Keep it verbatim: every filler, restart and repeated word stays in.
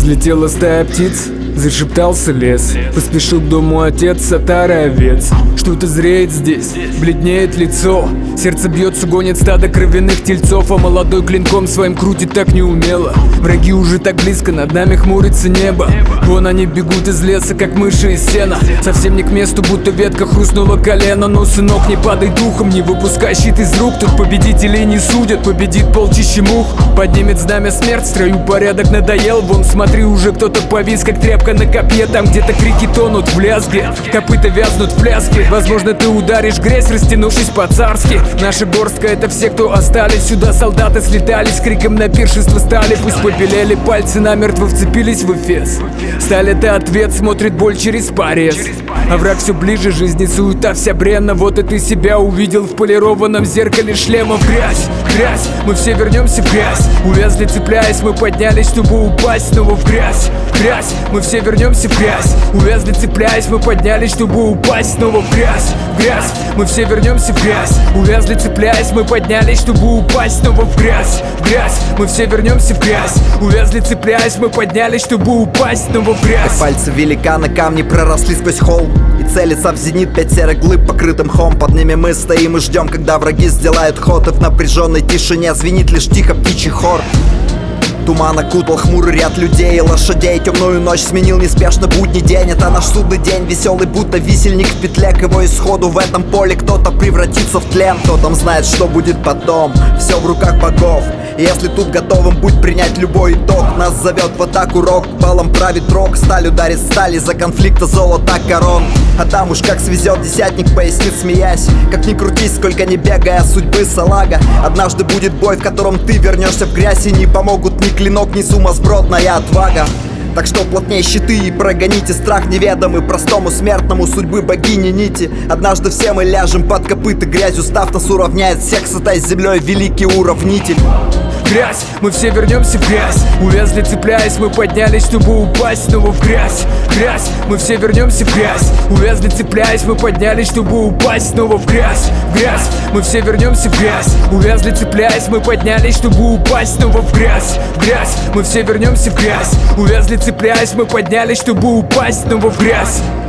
Взлетела стая птиц, зашептался лес. Поспешил к дому отец, отара овец. Что-то зреет здесь, бледнеет лицо. Сердце бьется, гонит стадо кровяных тельцов. А молодой клинком своим крутит так неумело. Враги уже так близко, над нами хмурится небо. Вон они бегут из леса, как мыши из сена. Совсем не к месту, будто ветка хрустнула колено. Но, сынок, не падай духом, не выпускай щит из рук. Тут победителей не судят, победит полчище мух. Поднимет знамя смерть, в строю порядок надоел. Вон, смотри, уже кто-то повис, как тряпка на копье. Там где-то крики тонут в лязге, копыта вязнут в пляске. Возможно, ты ударишь грязь, растянувшись по-царски. Наша горстка — это все, кто остались. Сюда солдаты слетались, с криком на пиршество стали. Пусть побелели пальцы, намертво вцепились в эфес. Сталь — это ответ, смотрит боль через порез. А враг все ближе, жизни суета вся бренна. Вот и ты себя увидел в полированном зеркале шлема. В грязь, грязь, мы все вернемся в грязь. Увязли, цепляясь, мы поднялись, чтобы упасть снова в грязь. Грязь, мы все вернемся в грязь. Увязли, цепляясь, мы поднялись, чтобы упасть снова в грязь. Грязь, мы все вернемся в грязь. Увязли, цепляясь, мы поднялись, чтобы упасть снова в грязь. Грязь, мы все вернемся в грязь. Увязли, цепляясь, мы поднялись, чтобы упасть снова в грязь. Как пальцы великана, камни проросли сквозь холм. И целится в зенит пять серых глыб, покрытым мхом. Под ними мы стоим и ждем, когда враги сделают ход. И в напряженной тишине звенит лишь тихо птичий хор. Туман окутал хмурый ряд людей и лошадей. Темную ночь сменил неспешно будний день. Это наш судный день, веселый, будто висельник в петле. К его исходу в этом поле кто-то превратится в тлен. Кто там знает, что будет потом, все в руках богов. И если тут готовым будь принять любой итог. Нас зовет в атаку рок, балом правит рок. Сталь ударит сталь, из-за конфликта золота корон. А там уж как свезет, десятник пояснит, смеясь. Как ни крутись, сколько не бегая судьбы салага. Однажды будет бой, в котором ты вернешься в грязь. И не помогут ни клинок, ни сумасбродная отвага. Так что плотнее щиты и прогоните страх неведомый простому смертному судьбы богини нити. Однажды все мы ляжем под копыта, грязью став нас уравняет всех, сытай с землей великий уравнитель. Грязь, мы все вернемся в грязь. Увязли, цепляясь, мы поднялись, чтобы упасть снова в грязь. Грязь, мы все вернемся в грязь. Увязли, цепляясь, мы поднялись, чтобы упасть снова в грязь. Грязь, мы все вернемся в грязь. Увязли, цепляясь, мы поднялись, чтобы упасть снова в грязь. Грязь, мы все вернемся в грязь. Увязли, цепляясь, мы поднялись, чтобы упасть снова в грязь.